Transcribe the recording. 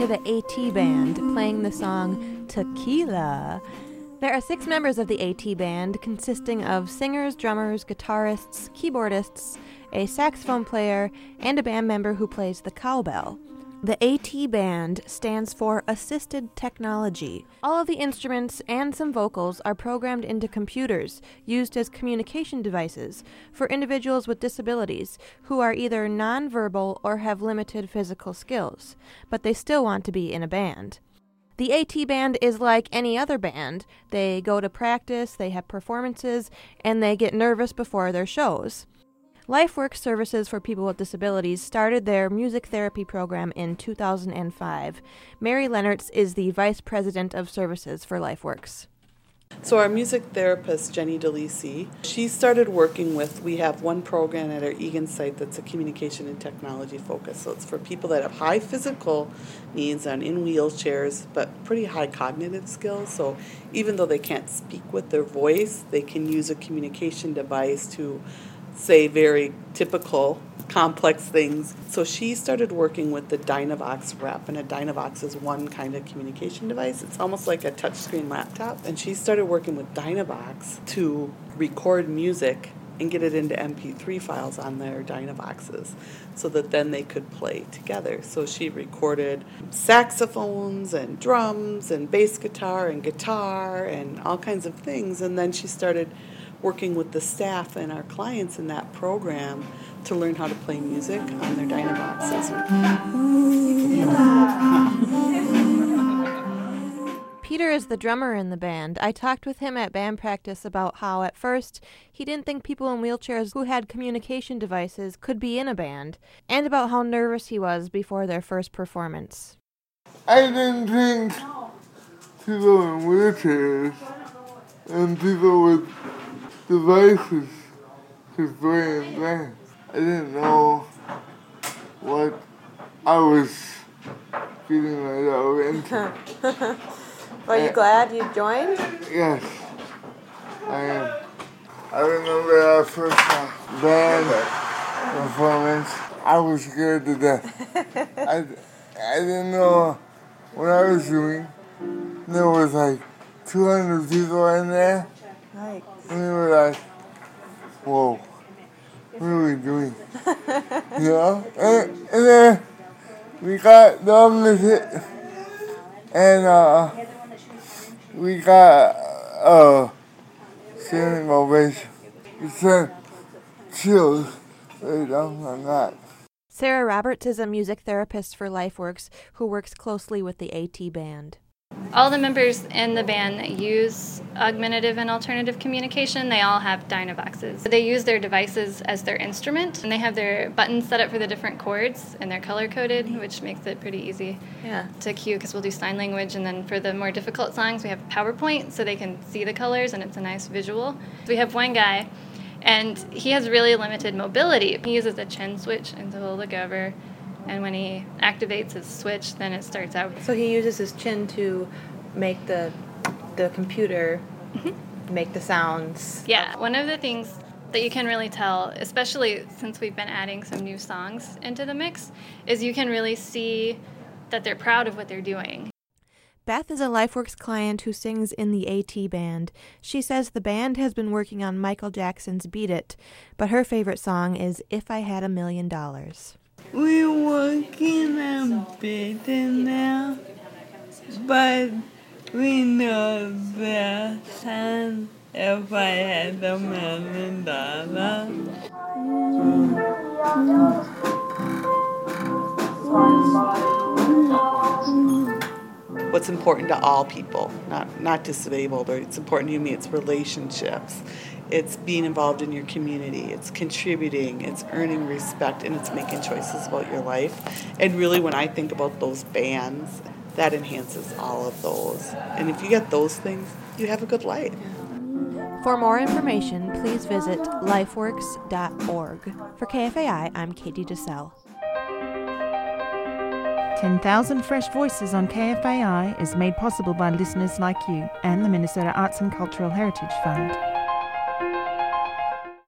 to the AT Band playing the song Tequila. There are 6 members of the AT Band, consisting of singers, drummers, guitarists, keyboardists, a saxophone player, and a band member who plays the cowbell. The AT Band stands for Assisted Technology. All of the instruments and some vocals are programmed into computers, used as communication devices for individuals with disabilities who are either nonverbal or have limited physical skills, but they still want to be in a band. The AT Band is like any other band. They go to practice, they have performances, and they get nervous before their shows. LifeWorks Services for People with Disabilities started their music therapy program in 2005. Mary Lennertz is the Vice President of Services for LifeWorks. So our music therapist, Jenny DeLisi, she started working with, we have one program at our Egan site that's a communication and technology focus. So it's for people that have high physical needs and in wheelchairs, but pretty high cognitive skills. So even though they can't speak with their voice, they can use a communication device to say very typical, complex things. So she started working with the Dynavox rep, and a Dynavox is one kind of communication device. It's almost like a touchscreen laptop. And she started working with Dynavox to record music and get it into MP3 files on their Dynavoxes so that then they could play together. So she recorded saxophones and drums and bass guitar and all kinds of things. And then she started working with the staff and our clients in that program to learn how to play music on their Dynavoxes. Peter is the drummer in the band. I talked with him at band practice about how at first he didn't think people in wheelchairs who had communication devices could be in a band, and about how nervous he was before their first performance. I didn't think people in wheelchairs and people with devices could play in bands. I didn't know what I was getting myself into. Are you glad you joined? Yes, I am. I remember our first band performance. I was scared to death. I didn't know what I was doing. There was like 200 people in there. Right. And we were like, whoa, what are we doing? You know? And then we got done with it. And we got a standing ovation. It said chills right down my neck. Sarah Roberts is a music therapist for LifeWorks who works closely with the AT Band. All the members in the band that use augmentative and alternative communication, they all have Dynavoxes. They use their devices as their instrument, and they have their buttons set up for the different chords, and they're color-coded, which makes it pretty easy to cue, because we'll do sign language, and then for the more difficult songs, we have PowerPoint, so they can see the colors, and it's a nice visual. We have one guy, and he has really limited mobility. He uses a chin switch, and so he'll look over, and when he activates his switch, then it starts out. So he uses his chin to make the computer make the sounds. Yeah, one of the things that you can really tell, especially since we've been adding some new songs into the mix, is you can really see that they're proud of what they're doing. Beth is a LifeWorks client who sings in the AT Band. She says the band has been working on Michael Jackson's Beat It, but her favorite song is If I Had $1 Million. We're working on Beat It now, but we know the song If I Had $1 Million. What's important to all people, not disabled, or it's important to me, it's relationships. It's being involved in your community, it's contributing, it's earning respect, and it's making choices about your life. And really, when I think about those bands, that enhances all of those. And if you get those things, you have a good life. For more information, please visit lifeworks.org. For KFAI, I'm Katie DeSalle. 10,000 Fresh Voices on KFAI is made possible by listeners like you and the Minnesota Arts and Cultural Heritage Fund.